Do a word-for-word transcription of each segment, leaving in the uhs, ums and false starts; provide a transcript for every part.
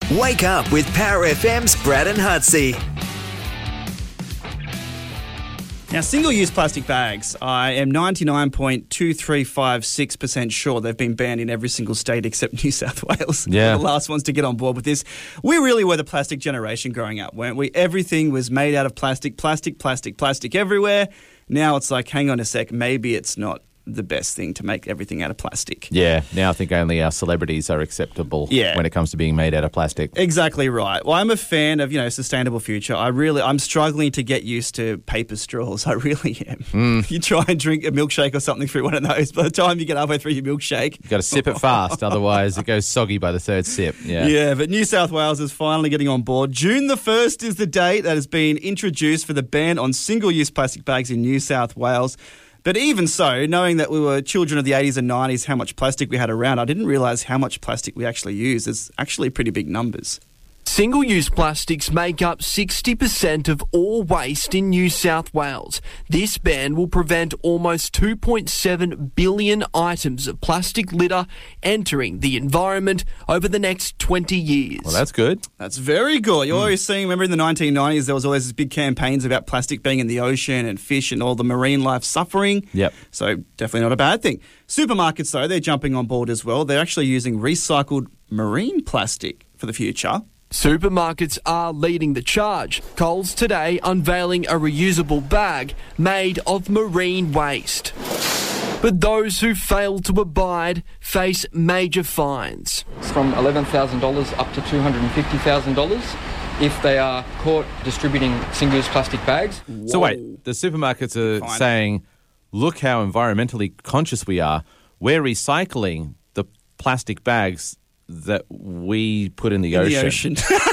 Wake up with Power F M's Brad and Hutsy. Now, single-use plastic bags, I am ninety-nine point two three five six percent sure they've been banned in every single state except New South Wales. Yeah. We're the last ones to get on board with this. We really were the plastic generation growing up, weren't we? Everything was made out of plastic, plastic, plastic, plastic everywhere. Now it's like, hang on a sec, maybe it's not the best thing to make everything out of plastic. Yeah, now I think only our celebrities are acceptable Yeah. when it comes to being made out of plastic. Exactly right. Well, I'm a fan of, you know, sustainable future. I really, I'm struggling to get used to paper straws. I really am. Mm. You try and drink a milkshake or something through one of those. By the time you get halfway through your milkshake, You've got to sip it fast, otherwise it goes soggy by the third sip. Yeah. Yeah, but New South Wales is finally getting on board. June the first is the date that has been introduced for the ban on single-use plastic bags in New South Wales. But even so, knowing that we were children of the eighties and nineties, how much plastic we had around, I didn't realise how much plastic we actually use. It's actually pretty big numbers. Single-use plastics make up sixty percent of all waste in New South Wales. This ban will prevent almost two point seven billion items of plastic litter entering the environment over the next twenty years. Well, that's good. That's very good. You're always seeing, remember in the nineteen nineties, there was always these big campaigns about plastic being in the ocean and fish and all the marine life suffering. Yep. So definitely not a bad thing. Supermarkets, though, they're jumping on board as well. They're actually using recycled marine plastic for the future. Supermarkets are leading the charge. Coles today unveiling a reusable bag made of marine waste. But those who fail to abide face major fines. From eleven thousand dollars up to two hundred fifty thousand dollars if they are caught distributing single-use plastic bags. So wait, the supermarkets are Fine. saying, look how environmentally conscious we are. We're recycling the plastic bags that we put in the In ocean. the ocean.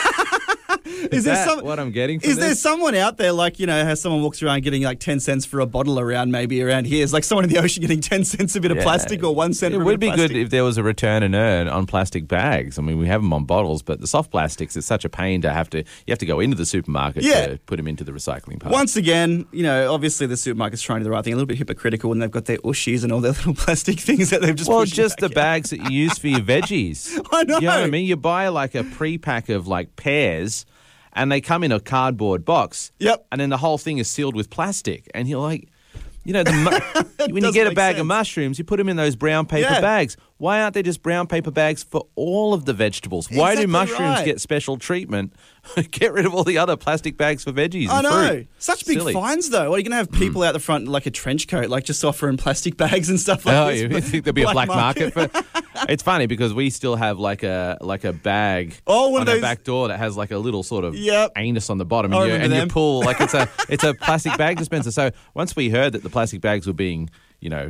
Is that what I'm getting from Is there this? someone out there, like, you know, how someone walks around getting like ten cents for a bottle around, maybe around here? It's like someone in the ocean getting ten cents a bit of Yeah. plastic or one cent It for a would bit be of good plastic. if there was a return and earn on plastic bags. I mean, we have them on bottles, but the soft plastics, it's such a pain to have to, you have to go into the supermarket Yeah. to put them into the recycling part. Once again, you know, obviously the supermarket's trying to do the right thing. A little bit hypocritical when they've got their ushies and all their little plastic things that they've just Well, pushed just the back bags that you use for your veggies. I know. You know what I mean? You buy like a pre-pack of like pears and they come in a cardboard box. Yep. And then the whole thing is sealed with plastic. And you're like, you know, the mu- when you doesn't get a make bag sense. of mushrooms, you put them in those brown paper Yeah. bags. Why aren't they just brown paper bags for all of the vegetables? Why do Exactly mushrooms right. get special treatment? Get rid of all the other plastic bags for veggies I and know. fruit. Such big Silly. fines, though. What, are you going to have people out the front in like a trench coat, like just offering plastic bags and stuff like Oh, this? you think there'll be a black market for? It's funny because we still have like a like a bag Oh, one on of our those- back door that has like a little sort of Yep. anus on the bottom, I and, you, remember and you them. pull like it's a it's a plastic bag dispenser. So once we heard that the plastic bags were being, you know,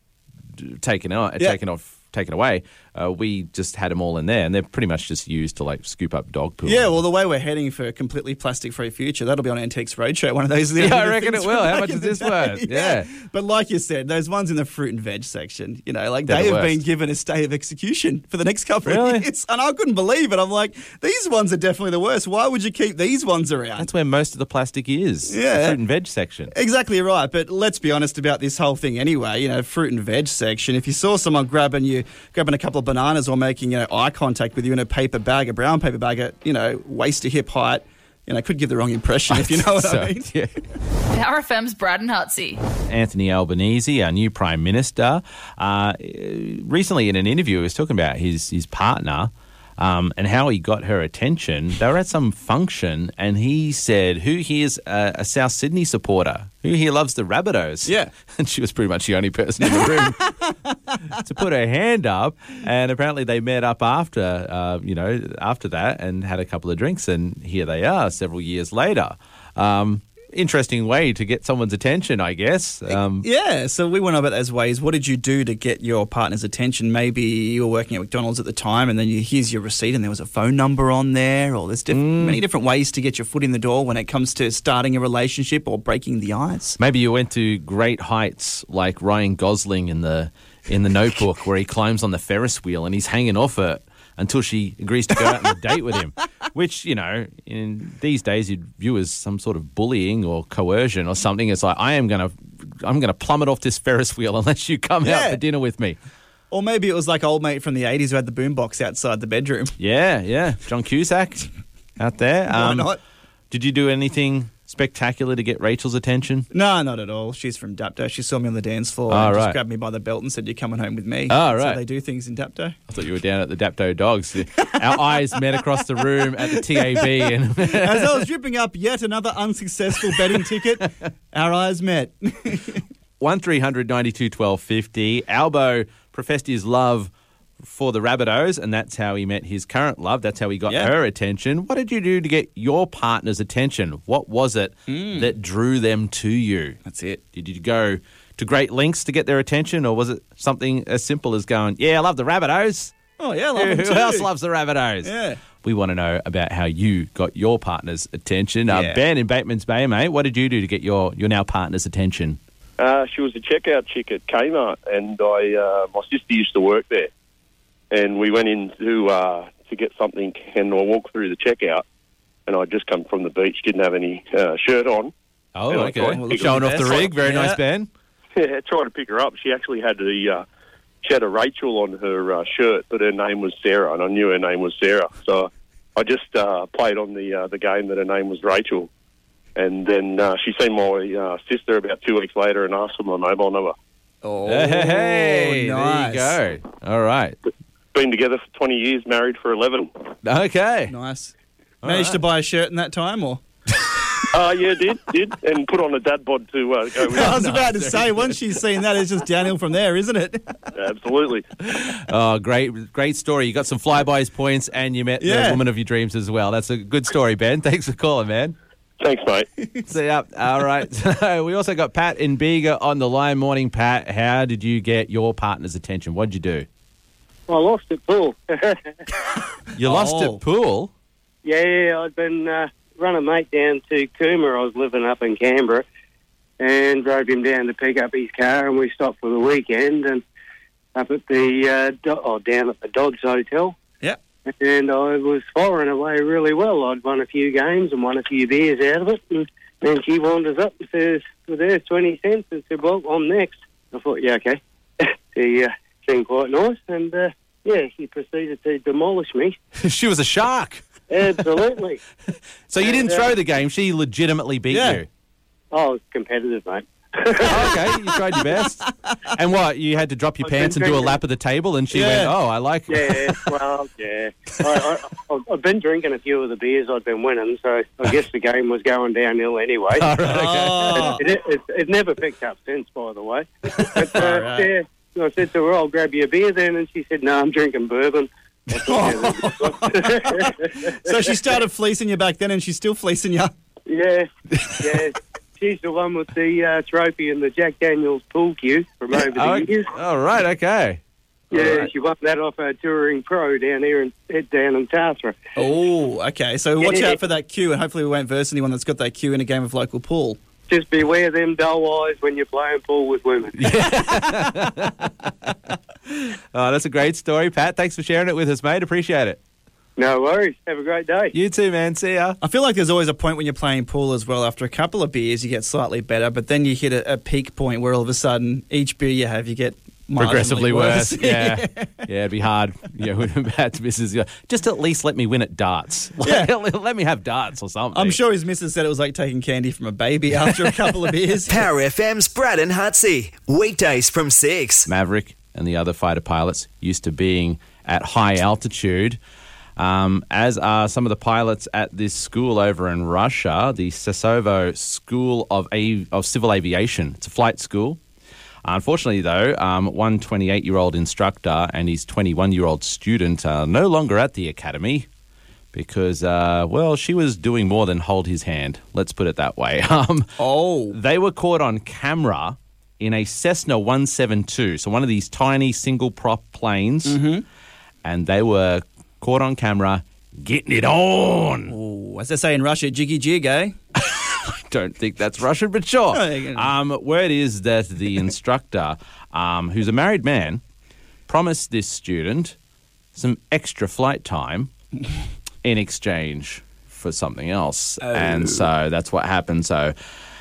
d- taken out, Yeah. taken off, taken away, uh, we just had them all in there, and they're pretty much just used to like scoop up dog poo. Yeah, well, the way we're heading for a completely plastic-free future, that'll be on Antiques Roadshow, one of those. Yeah, I the reckon things it will. from How back much in is the this day. worth? Yeah. But like you said, those ones in the fruit and veg section, you know, like They're they the have been worst. given a stay of execution for the next couple Really? of years. And I couldn't believe it. I'm like, these ones are definitely the worst. Why would you keep these ones around? That's where most of the plastic is. Yeah. the fruit and veg section. Exactly right, but let's be honest about this whole thing anyway. You know, fruit and veg section. If you saw someone grabbing you, grabbing a couple of bananas or making, you know, eye contact with you in a paper bag, a brown paper bag at, you know, waist to hip height, you know, could give the wrong impression if you know what So, I mean. yeah. Power F M's Brad and Hutsy. Anthony Albanese, our new Prime Minister, uh, recently in an interview, he was talking about his his partner um, and how he got her attention. They were at some function, and he said, "Who here's a, a South Sydney supporter? Who here loves the Rabbitohs?" Yeah. And she was pretty much the only person in the room to put her hand up. And apparently they met up after, uh, you know, after that and had a couple of drinks, and here they are several years later. Um, interesting way to get someone's attention, I guess. Um, Yeah, so we went over those ways. What did you do to get your partner's attention? Maybe you were working at McDonald's at the time and then you, here's your receipt and there was a phone number on there, or there's diff- Mm. many different ways to get your foot in the door when it comes to starting a relationship or breaking the ice. Maybe you went to great heights like Ryan Gosling in the in the Notebook, where he climbs on the Ferris wheel and he's hanging off it until she agrees to go out on a date with him, which, you know, in these days you'd view as some sort of bullying or coercion or something. It's like, I am going to I'm going to plummet off this Ferris wheel unless you come Yeah. out for dinner with me. Or maybe it was like old mate from the eighties who had the boombox outside the bedroom. Yeah, yeah. John Cusack out there. Why Um, not? Did you do anything spectacular to get Rachel's attention? No, not at all. She's from Dapto. She saw me on the dance floor Oh, and right. just grabbed me by the belt and said, "You're coming home with me." Oh, That's how right. they do things in Dapto. I thought you were down at the Dapto Dogs. Our eyes met across the room at the T A B. And As I was dripping up yet another unsuccessful betting ticket, our eyes met. one three hundred ninety-two twelve fifty. Albo professed his love for the Rabbitohs, and that's how he met his current love. That's how he got Yeah. her attention. What did you do to get your partner's attention? What was it Mm. that drew them to you? That's it. Did you go to great lengths to get their attention, or was it something as simple as going, yeah, I love the Rabbitohs? Oh, yeah, I love them Who too. else loves the Rabbitohs? Yeah. We want to know about how you got your partner's attention. Uh, Yeah. Ben in Bateman's Bay, mate, what did you do to get your, your now partner's attention? Uh, she was a checkout chick at Kmart, and I, uh, my sister used to work there. And we went in to, uh, to get something, and I walked through the checkout, and I'd just come from the beach, didn't have any uh, shirt on. Oh, Yeah, okay. well, look Showing at off the the best. rig. Very Yeah. nice, Ben. Yeah, trying to pick her up. She actually had the uh, she had a Rachel on her uh, shirt, but her name was Sarah, and I knew her name was Sarah. So I just uh, played on the uh, the game that her name was Rachel. And then uh, she seen my uh, sister about two weeks later and asked for my mobile number. Oh, Hey, hey, hey, nice. there you go. All right. Been together for twenty years, married for eleven. Okay. Nice. Managed to buy a shirt in that time, or? Uh, yeah, did, did, and put on a dad bod to uh, go with I it. was about to say, once she's seen that, it's just downhill from there, isn't it? Absolutely. Oh, great, great story. You got some flybys points, and you met Yeah. the woman of your dreams as well. That's a good story, Ben. Thanks for calling, man. Thanks, mate. See ya. All right. So we also got Pat in Bega on the line. Morning, Pat. How did you get your partner's attention? What'd you do? I lost at pool. You lost Oh. at pool? yeah, I'd been uh, run a mate down to Cooma. I was living up in Canberra, and drove him down to pick up his car, and we stopped for the weekend and up at the uh, do- oh, down at the Dodds Hotel. Yeah. And I was firing away really well. I'd won a few games and won a few beers out of it. And then she wanders up and says, "Well, there's twenty cents." And said, "Well, I'm next." I thought, yeah, okay. She uh, seemed quite nice, and uh, yeah, she proceeded to demolish me. She was a shark. Absolutely. So you didn't And, uh, throw the game. She legitimately beat Yeah. you. Oh, it's competitive, mate. Oh, okay, you tried your best. And what, you had to drop your I've been pants and do a drinking. lap of the table, and she Yeah. went, oh, I like Yeah, well, yeah. I, I, I've been drinking a few of the beers I've been winning, so I guess the game was going downhill anyway. All right, okay. Oh. It, it, it never picked up since, by the way. But, uh, All right. yeah, I said to her, "I'll grab you a beer then," and she said, "No, I'm drinking bourbon." I thought, yeah, So she started fleecing you back then, and she's still fleecing you. yeah, yeah. She's the one with the uh, trophy and the Jack Daniels pool cue from over the Oh, years. all right, okay. Yeah, All right. she won that off our touring pro down here in down in Tathra. Oh, okay. So watch Yeah. out for that cue, and hopefully we won't verse anyone that's got that cue in a game of local pool. Just beware them dull eyes when you're playing pool with women. Oh, that's a great story, Pat. Thanks for sharing it with us, mate. Appreciate it. No worries. Have a great day. You too, man. See ya. I feel like there's always a point when you're playing pool as well. After a couple of beers, you get slightly better, but then you hit a, a peak point where all of a sudden, each beer you have, you get marginally Progressively worse. worse. Yeah. Yeah, it'd be hard. You know, when Pat's missus go, just at least let me win at darts. Yeah. let, let me have darts or something. I'm sure his missus said it was like taking candy from a baby after a couple of beers. Power F M's Brad and Hutsy. Weekdays from six. Maverick and the other fighter pilots used to being at high altitude, um, as are some of the pilots at this school over in Russia, the Sassovo School of, A- of Civil Aviation. It's a flight school. Unfortunately, though, um, one twenty-eight-year-old instructor and his twenty-one-year-old student are no longer at the academy because, uh, well, she was doing more than hold his hand. Let's put it that way. Um, Oh. they were caught on camera in a Cessna one seventy-two, so one of these tiny single-prop planes, and they were caught on camera getting it on. Ooh, as they say in Russia, jiggy jig, eh? Don't think that's Russian, but sure. Oh, you can- Um, word is that the instructor, um, who's a married man, promised this student some extra flight time in exchange for something else. And so that's what happened. So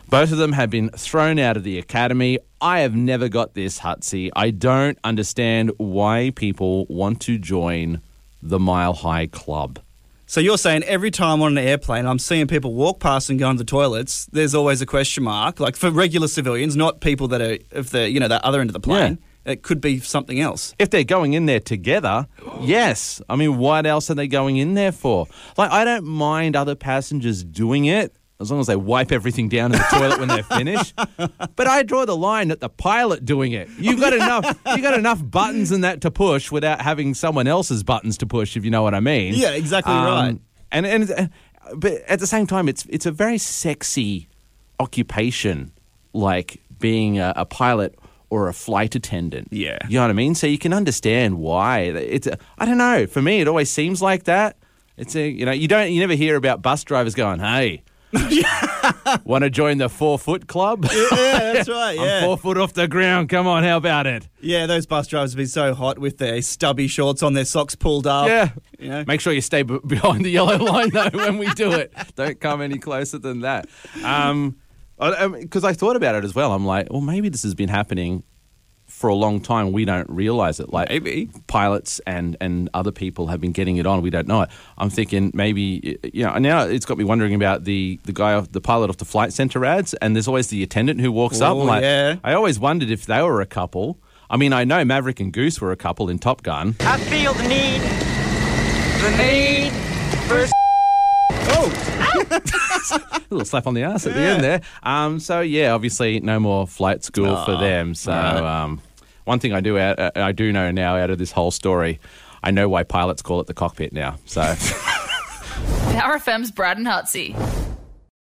Both of them have been thrown out of the academy. I have never got this, Hutsy. I don't understand why people want to join the Mile High Club. So you're saying every time on an airplane I'm seeing people walk past and go into the toilets, there's always a question mark, like for regular civilians, not people that are of the, you know, that other end of the plane. Yeah. It could be something else. If they're going in there together, yes. I mean, what else are they going in there for? Like, I don't mind other passengers doing it, as long as they wipe everything down in the toilet when they're finished. But I draw the line at the pilot doing it. You've got enough you got enough buttons in that to push without having someone else's buttons to push, if you know what I mean. Yeah, exactly um, right. And and but at the same time, it's it's a very sexy occupation, like being a, a pilot or a flight attendant. Yeah. You know what I mean? So you can understand why. It's a, I don't know. For me, it always seems like that. It's a, you know, you don't you never hear about bus drivers going, hey, want to join the four foot club? Yeah, yeah, that's right. Yeah, I'm four foot off the ground. Come on, how about it? Yeah, those bus drivers have been so hot with their stubby shorts on, their socks pulled up. Yeah, you know? Make sure you stay b- behind the yellow line though when we do it. Don't come any closer than that. Um, because I, I thought about it as well. I'm like, well, maybe this has been happening for a long time. We don't realise it. Like maybe pilots and, and other people have been getting it on. We don't know it. I'm thinking maybe, you know, now it's got me wondering about the, the guy, off, the pilot off the Flight Centre ads, and there's always the attendant who walks oh, up. I'm like, yeah. I always wondered if they were a couple. I mean, I know Maverick and Goose were a couple in Top Gun. I feel the need, the need for... Oh! A little slap on the ass at the end there. Um, so, yeah, obviously no more flight school oh, for them. So right. um, one thing I do out, uh, I do know now out of this whole story, I know why pilots call it the cockpit now. So Power F M's Brad and Hutsy.